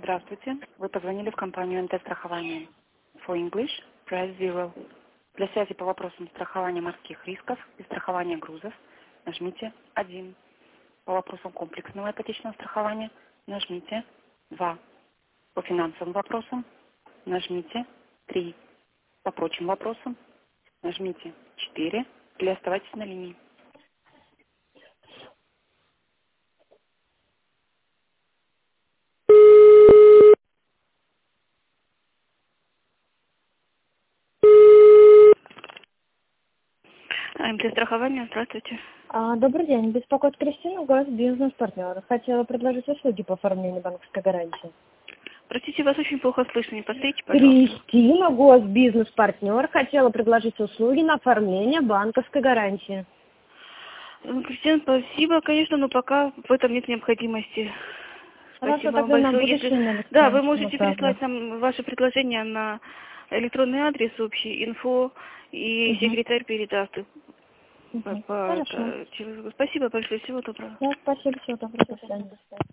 Здравствуйте. Вы позвонили в компанию МТ-страхование. For English, press 0. Для связи по вопросам страхования морских рисков и страхования грузов нажмите 1. По вопросам комплексного ипотечного страхования нажмите 2. По финансовым вопросам нажмите 3. По прочим вопросам нажмите 4 или оставайтесь на линии. МТ-страхование, здравствуйте. Добрый день. Беспокоит Кристина, гос бизнес-партнер. Хотела предложить услуги по оформлению банковской гарантии. Простите, вас очень плохо слышно. Не повторите, пожалуйста. Кристина, гос бизнес-партнер. Хотела предложить услуги на оформление банковской гарантии. Кристина, спасибо, конечно, но пока в этом нет необходимости. Хорошо, Спасибо вам тогда на большое. будущее. Да, вы можете переслать нам ваше предложение на электронный адрес общий, инфо, и секретарь передаст. Хорошо. Спасибо большое, всего доброго. Да, спасибо, всего доброго. До свидания.